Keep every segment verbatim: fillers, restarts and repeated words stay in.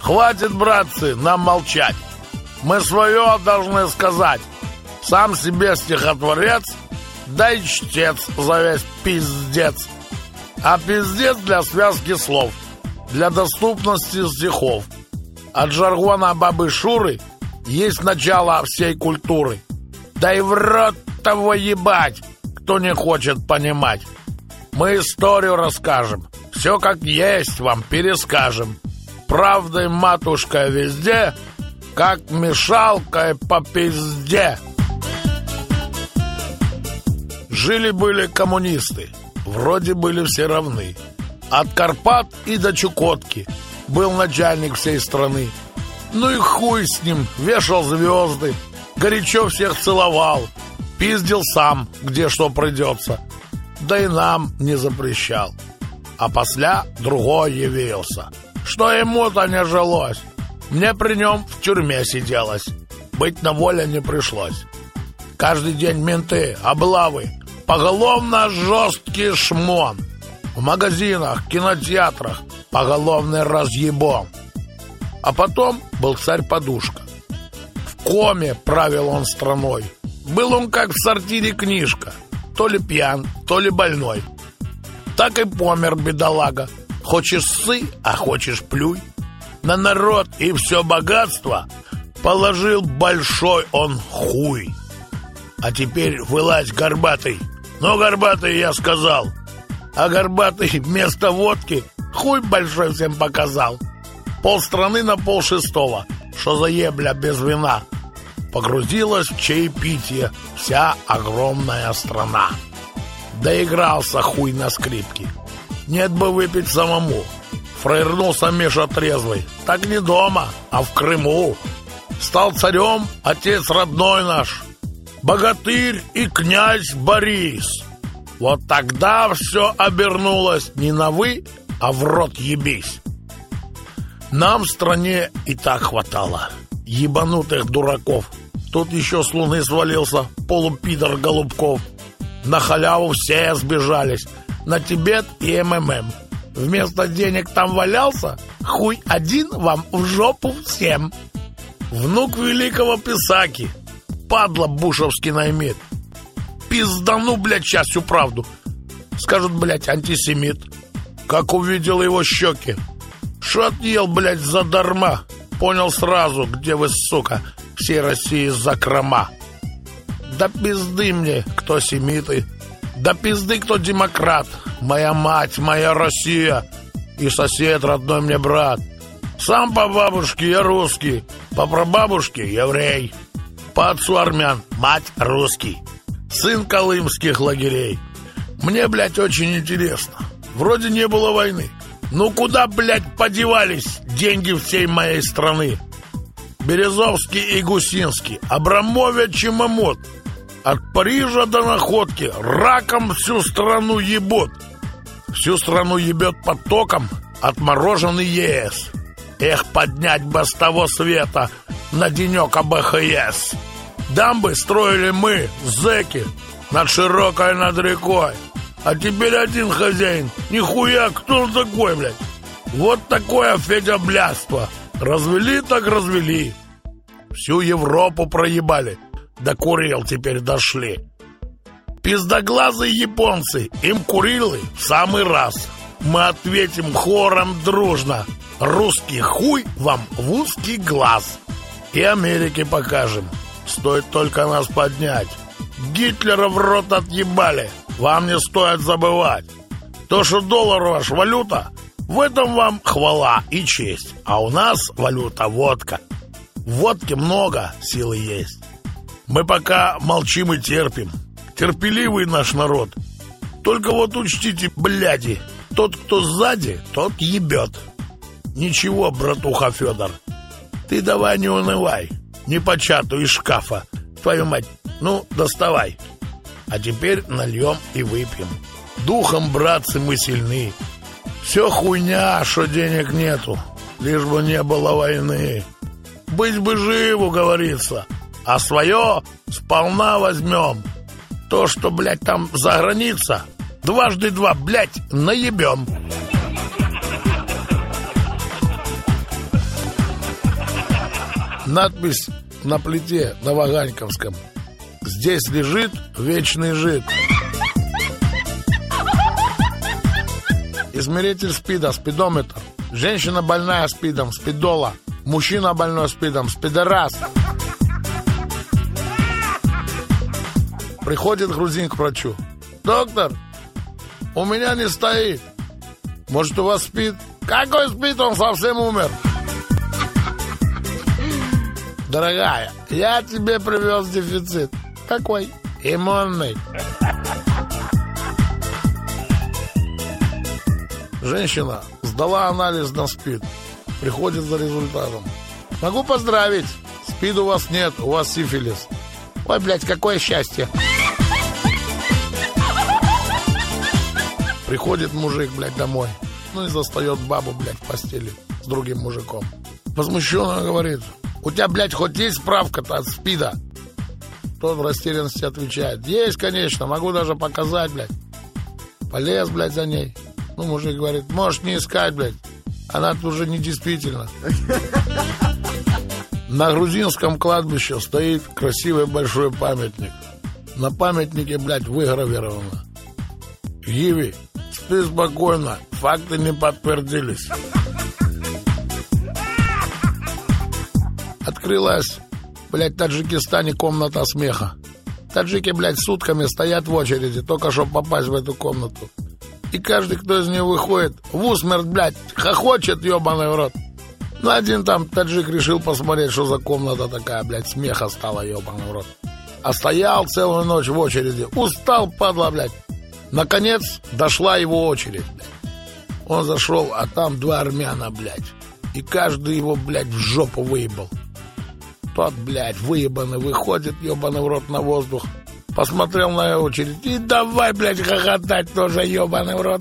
Хватит, братцы, нам молчать. Мы свое должны сказать. Сам себе стихотворец, да и чтец за весь пиздец. А пиздец для связки слов, для доступности стихов. От жаргона бабы Шуры есть начало всей культуры. Да и в рот того ебать, кто не хочет понимать. Мы историю расскажем, все как есть вам перескажем. Правдой, матушка, везде, как мешалкой по пизде. Жили-были коммунисты, вроде были все равны. От Карпат и до Чукотки был начальник всей страны. Ну и хуй с ним, вешал звезды, горячо всех целовал, пиздил сам, где что придется, да и нам не запрещал. А после другой явился, что ему-то не жилось. Мне при нем в тюрьме сиделось, быть на воле не пришлось. Каждый день менты, облавы, поголовно жесткий шмон. В магазинах, кинотеатрах поголовный разъебон. А потом был царь-подушка. В коме правил он страной. Был он как в сортире книжка, то ли пьян, то ли больной. Так и помер бедолага. Хочешь ссы, а хочешь плюй. На народ и все богатство положил большой он хуй. А теперь вылазь, горбатый. Ну, горбатый, я сказал. А горбатый вместо водки хуй большой всем показал. Полстраны на полшестого, что за ебля без вина. Погрузилась в чаепитие вся огромная страна. Доигрался хуй на скрипке. Нет бы выпить самому. Фраернулся Миша трезвый. Так не дома, а в Крыму. Стал царем отец родной наш, богатырь и князь Борис. Вот тогда все обернулось не на «вы», а в рот ебись. Нам в стране и так хватало ебанутых дураков. Тут еще с луны свалился полупидор Голубков. На халяву все сбежались, на Тибет и МММ. Вместо денег там валялся, хуй один вам в жопу всем. Внук великого писаки, падла бушевский наймит. Пиздану, блядь, частью правду. Скажут, блядь, антисемит. Как увидел его щеки. Шо отъел, блядь, задарма. Понял сразу, где вы, сука, всей России закрома. Да пизды мне, кто семиты. Да пизды, кто демократ. Моя мать, моя Россия. И сосед, родной мне брат. Сам по бабушке я русский, по прабабушке еврей, по отцу армян, мать русский, сын колымских лагерей. Мне, блядь, очень интересно. Вроде не было войны. Ну куда, блядь, подевались деньги всей моей страны? Березовский и Гусинский, Абрамович и Мамот. От Парижа до Находки раком всю страну ебут. Всю страну ебет потоком отмороженный ЕС. Эх, поднять бы с того света на денек АБХС. Дамбы строили мы, зэки, над широкой, над рекой. А теперь один хозяин. Нихуя, кто он такой, блядь? Вот такое федя-блядство. Развели так развели. Всю Европу проебали. До Курил теперь дошли. Пиздоглазые японцы, им Курилы в самый раз. Мы ответим хором дружно. Русский хуй вам в узкий глаз. И Америке покажем. Стоит только нас поднять. Гитлера в рот отъебали. Вам не стоит забывать. То, что доллар ваш валюта, в этом вам хвала и честь. А у нас валюта водка. В водке много силы есть. Мы пока молчим и терпим. Терпеливый наш народ. Только вот учтите, бляди, тот, кто сзади, тот ебет. Ничего, братуха Федор, ты давай не унывай. Не почату из шкафа. Твою мать, ну, доставай. А теперь нальем и выпьем. Духом, братцы, мы сильны. Все хуйня, что денег нету. Лишь бы не было войны. Быть бы живу, говорится. А свое сполна возьмем. То, что, блядь, там за граница, дважды два, блядь, наебем. Надпись на плите на Ваганьковском: «Здесь лежит вечный жид». Измеритель СПИДа, спидометр. Женщина больная СПИДом, спидола. Мужчина больной СПИДом, спидорас. Приходит грузин к врачу: «Доктор, у меня не стоит. Может, у вас СПИД?» «Какой СПИД? Он совсем умер». «Дорогая, я тебе привез дефицит». «Какой?» «Иммунный». Женщина сдала анализ на СПИД. Приходит за результатом: «Могу поздравить, СПИД у вас нет, у вас сифилис». «Ой, блядь, какое счастье». Приходит мужик, блядь, домой. Ну и застает бабу, блядь, в постели с другим мужиком. Возмущенно говорит: «У тебя, блядь, хоть есть справка-то от СПИДа?» Тот в растерянности отвечает: «Есть, конечно, могу даже показать, блядь». Полез, блядь, за ней. Ну, мужик говорит: «Можешь не искать, блядь, она тут уже недействительна». На грузинском кладбище стоит красивый большой памятник. На памятнике, блядь, выгравировано: «Гиви, спи спокойно, факты не подтвердились». Открылась, блядь, в Таджикистане комната смеха. Таджики, блядь, сутками стоят в очереди, только чтобы попасть в эту комнату. И каждый, кто из нее выходит, в усмерть, блядь, хохочет, ебаный в рот. Ну, один там таджик решил посмотреть, что за комната такая, блядь, смеха стала, ебаный в рот. А стоял целую ночь в очереди, устал, падла, блядь. Наконец, дошла его очередь, блядь. Он зашел, а там два армяна, блядь. И каждый его, блядь, в жопу выебал. Тот, блядь, выебанный выходит, ебаный в рот, на воздух. Посмотрел на очередь и давай, блядь, хохотать тоже, ебаный в рот.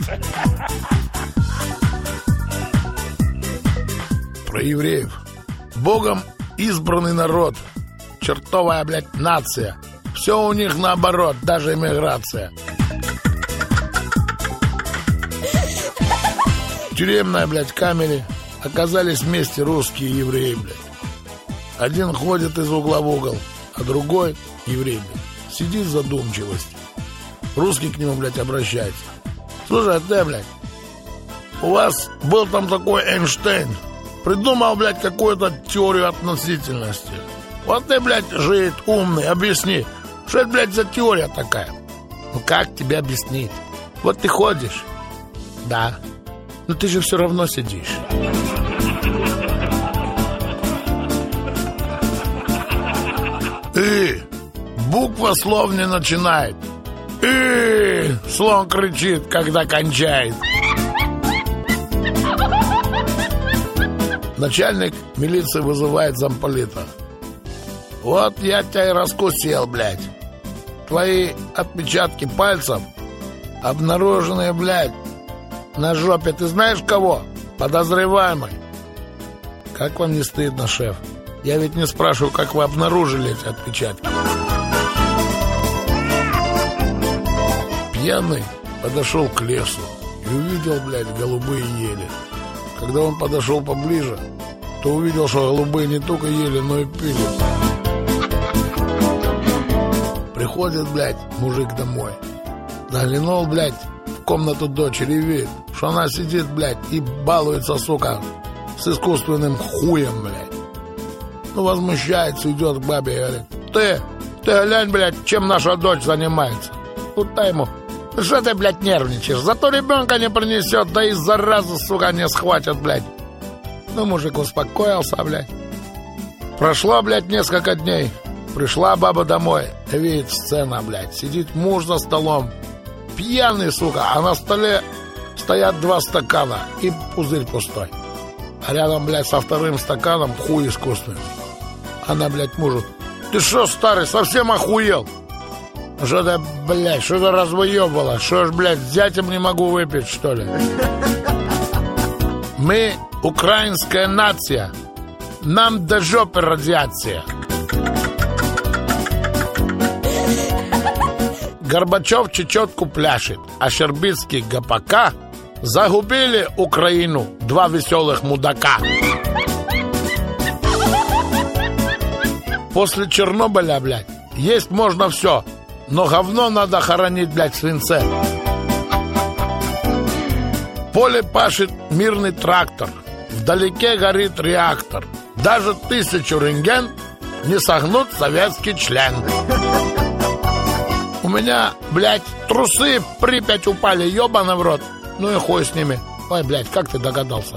Про евреев. Богом избранный народ. Чертовая, блядь, нация. Все у них наоборот, даже иммиграция. В тюремной, блядь, камере оказались вместе русские и евреи, блядь. Один ходит из угла в угол, а другой, еврей, блядь, сидит в задумчивости. Русский к нему, блядь, обращается: «Слушай, ты, блядь, у вас был там такой Эйнштейн, придумал, блядь, какую-то теорию относительности. Вот ты, блядь, жид, умный, объясни, что это, блядь, за теория такая?» «Ну как тебе объяснить? Вот ты ходишь». «Да, но ты же все равно сидишь». «И» буква слов не начинает. «И» слон кричит, когда кончает. Начальник милиции вызывает замполита: «Вот я тебя и раскусил, блядь. Твои отпечатки пальцев обнаружены, блядь, на жопе ты знаешь кого? Подозреваемый». «Как вам не стыдно, шеф? Я ведь не спрашиваю, как вы обнаружили эти отпечатки». Пьяный подошел к лесу и увидел, блядь, голубые ели. Когда он подошел поближе, то увидел, что голубые не только ели, но и пили. Приходит, блядь, мужик домой. Заглянул, блядь, в комнату дочери и видит, что она сидит, блядь, и балуется, сука, с искусственным хуем, блядь. Ну, возмущается, идет к бабе и говорит: «Ты, ты глянь, блядь, чем наша дочь занимается». Тут ему: «Что ты, блядь, нервничаешь? Зато ребенка не принесет, да и заразу, сука, не схватят, блядь». Ну, мужик успокоился, блядь. Прошло, блядь, несколько дней. Пришла баба домой, видит сцена, блядь. Сидит муж за столом, пьяный, сука, а на столе стоят два стакана и пузырь пустой. А рядом, блядь, со вторым стаканом хуй искусственный. Она, блядь, мужу: «Ты что, старый, совсем охуел? Что ты, блядь, что ты развоебала? Что ж, блядь, зятем не могу выпить, что ли?» Мы украинская нация. Нам до жопы радиация. Горбачев чечетку пляшет, а Щербицкий ГПК загубили Украину два веселых мудака. После Чернобыля, блядь, есть можно все, но говно надо хоронить, блядь, в свинце. Поле пашет мирный трактор, вдалеке горит реактор. Даже тысячу рентген не согнут советский член. У меня, блядь, трусы в Припять упали, ёбаный в рот. Ну и хуй с ними. Ой, блядь, как ты догадался?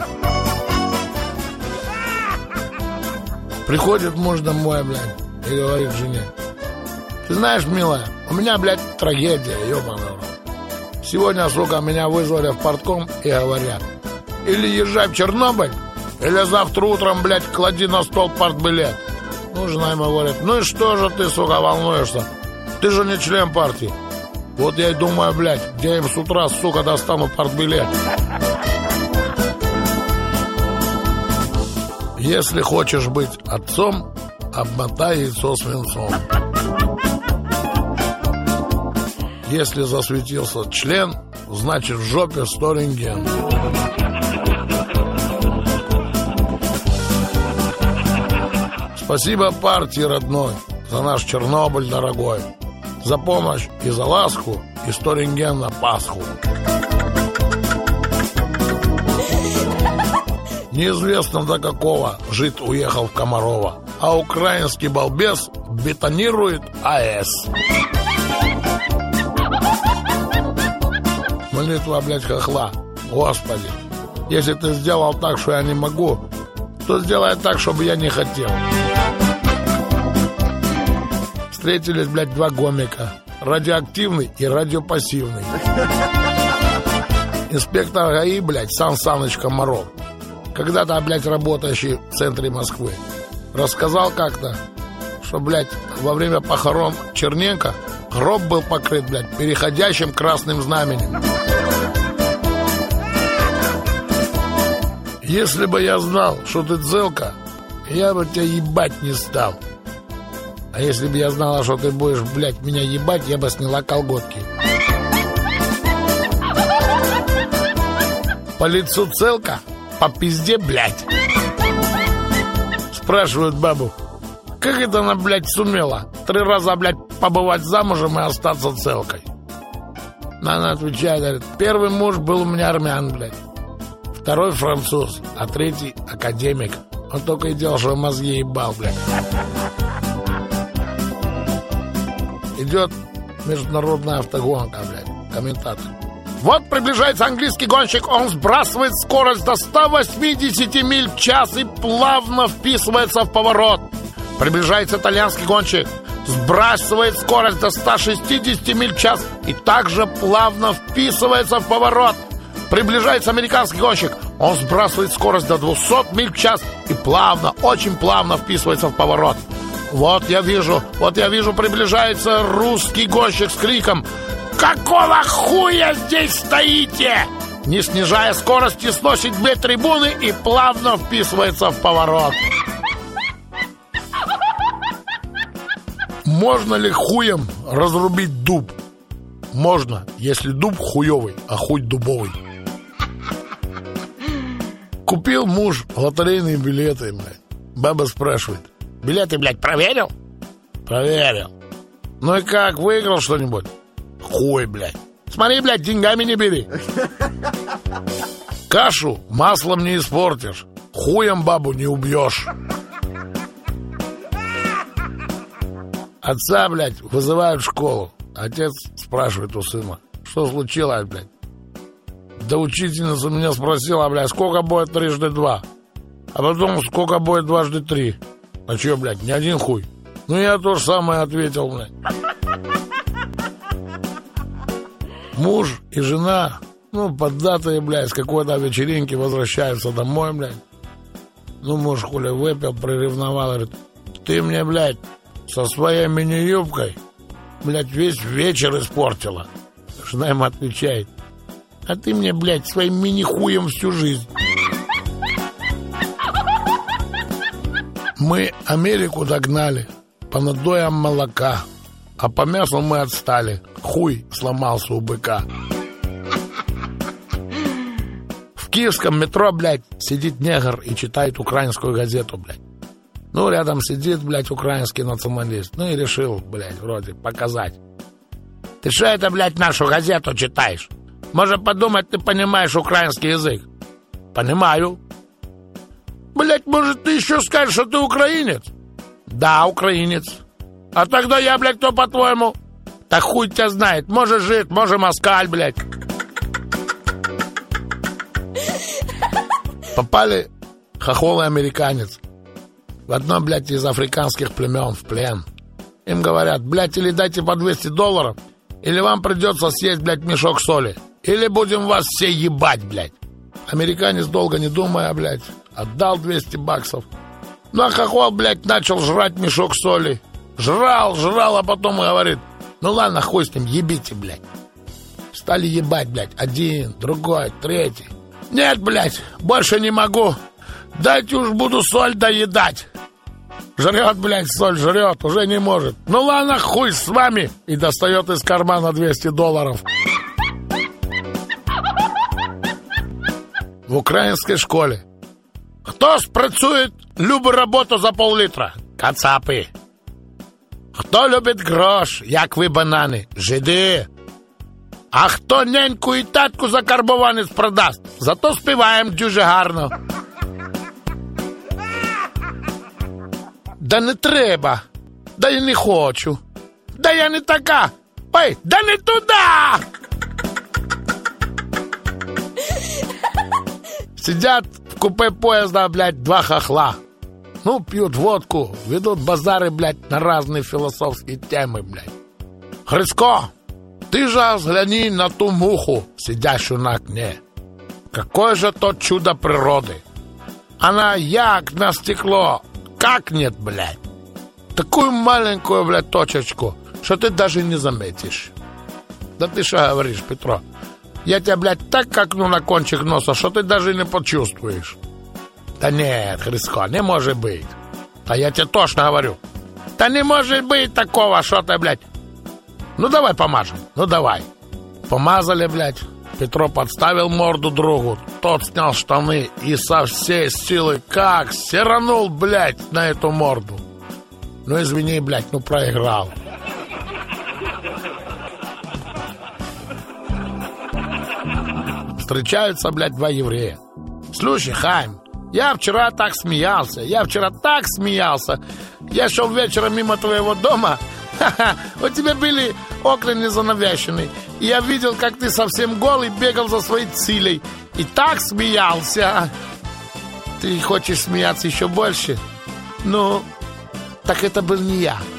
Приходит муж домой, блядь, и говорит жене: ты знаешь, милая, у меня, блядь, трагедия, ёбаный в рот. Сегодня, сука, меня вызвали в партком и говорят: или езжай в Чернобыль, или завтра утром, блядь, клади на стол партбилет. Ну, жена ему говорит: ну и что же ты, сука, волнуешься? Ты же не член партии. Вот я и думаю, блядь, где я им с утра, сука, достану партбилет. Если хочешь быть отцом, обмотай яйцо свинцом. Если засветился член, значит в жопе сто рентген. Спасибо партии родной за наш Чернобыль дорогой, за помощь и за ласку, и сто рентген на Пасху. Неизвестно до какого жид уехал в Комарова, а украинский балбес бетонирует АЭС. Молитва, блядь, хохла. Господи, если ты сделал так, что я не могу, то сделай так, чтобы я не хотел. Встретились, блядь, два гомика. Радиоактивный и радиопассивный. Инспектор ГАИ, блядь, Сан Саныч Комаров, когда-то, блядь, работающий в центре Москвы, рассказал как-то, что, блядь, во время похорон Черненко гроб был покрыт, блядь, переходящим красным знаменем. Если бы я знал, что ты целка, я бы тебя ебать не стал. А если бы я знала, что ты будешь, блядь, меня ебать, я бы сняла колготки. По лицу целка, по пизде, блядь. Спрашивают бабу: как это она, блядь, сумела три раза, блядь, побывать замужем и остаться целкой? Она отвечает, говорит: первый муж был у меня армян, блядь, второй француз, а третий академик. Он только и делал, что мозги ебал, блядь. Идет международная автогонка, блядь. Комментатор: вот приближается английский гонщик, он сбрасывает скорость до ста восьмидесяти миль в час и плавно вписывается в поворот. Приближается итальянский гонщик, сбрасывает скорость до ста шестидесяти миль в час и также плавно вписывается в поворот. Приближается американский гонщик, он сбрасывает скорость до двухсот миль в час и плавно, очень плавно вписывается в поворот. Вот я вижу, вот я вижу, приближается русский гонщик с криком: какого хуя здесь стоите? Не снижая скорости, сносит две трибуны и плавно вписывается в поворот. Можно ли хуем разрубить дуб? Можно, если дуб хуёвый, а хуй дубовый. Купил муж лотерейные билеты, блядь. Баба спрашивает: билеты, блядь, проверил? Проверил. Ну и как, выиграл что-нибудь? Хуй, блядь. Смотри, блядь, деньгами не бери. Кашу маслом не испортишь, хуем бабу не убьешь. Отца, блядь, вызывают в школу. Отец спрашивает у сына: что случилось, блядь? Да учительница меня спросила, блядь, сколько будет трижды два? А потом, сколько будет дважды три? А чё, блядь, не один хуй? Ну, я то же самое ответил, блядь. Муж и жена, ну, поддатые, блядь, с какой-то вечеринки возвращаются домой, блядь. Ну, муж хули выпил, приревновал, говорит: ты мне, блядь, со своей мини-юбкой, блядь, весь вечер испортила. Жена ему отвечает: а ты мне, блядь, своим мини-хуем всю жизнь. Мы Америку догнали по надоям молока, а по мясу мы отстали. Хуй сломался у быка. В киевском метро, блядь, сидит негр и читает украинскую газету, блядь. Ну, рядом сидит, блядь, украинский националист. Ну, и решил, блядь, вроде показать. Ты что это, блядь, нашу газету читаешь? Можно подумать, ты понимаешь украинский язык. Понимаю. Блядь, может, ты еще скажешь, что ты украинец? Да, украинец. А тогда я, блядь, кто, по-твоему? Так хуй тебя знает. Может, жид, может, москаль, блядь. Попали хохол и американец в одно, блядь, из африканских племен в плен. Им говорят, блядь, или дайте по двести долларов, или вам придется съесть, блядь, мешок соли. Или будем вас все ебать, блядь. Американец, долго не думая, блядь, отдал двести баксов. Ну, а хохол, блядь, начал жрать мешок соли. Жрал, жрал, а потом говорит, ну ладно, хуй с ним, ебите, блядь. Стали ебать, блядь, один, другой, третий. Нет, блядь, больше не могу. Дайте уж буду соль доедать. Жрет, блядь, соль жрет, уже не может. Ну ладно, хуй с вами. И достает из кармана двести долларов. В украинской школе. Хто спрацює любу роботу за пол-літра? Кацапи. Хто любить грош, як ви банани? Жиди. А хто неньку і татку за карбованець продасть? Зато співаємо дуже гарно. Да не треба. Да я не хочу. Да я не така. Ой, да не туди! Сидят в купе поезда, блядь, два хохла. Ну, пьют водку, ведут базары, блядь, на разные философские темы, блядь. Хрицко, ты же взгляни на ту муху, сидящую на окне. Какое же то чудо природы. Она як на стекло, как нет, блядь. Такую маленькую, блядь, точечку, что ты даже не заметишь. Да ты что говоришь, Петро? Я тебя, блядь, так какну на кончик носа, что ты даже не почувствуешь. Да нет, Хрицко, не может быть. Да я тебе точно говорю. Да не может быть такого, что ты, блядь. Ну давай помажем, ну давай. Помазали, блядь. Петро подставил морду другу. Тот снял штаны и со всей силы как сиранул, блядь, на эту морду. Ну извини, блядь, ну проиграл. Встречаются, блядь, два еврея. Слушай, Хайм, я вчера так смеялся, я вчера так смеялся. Я шел вечером мимо твоего дома, ха-ха, у тебя были окна не занавешены. И я видел, как ты совсем голый бегал за своей цилей. И так смеялся. Ты хочешь смеяться еще больше? Ну, так это был не я.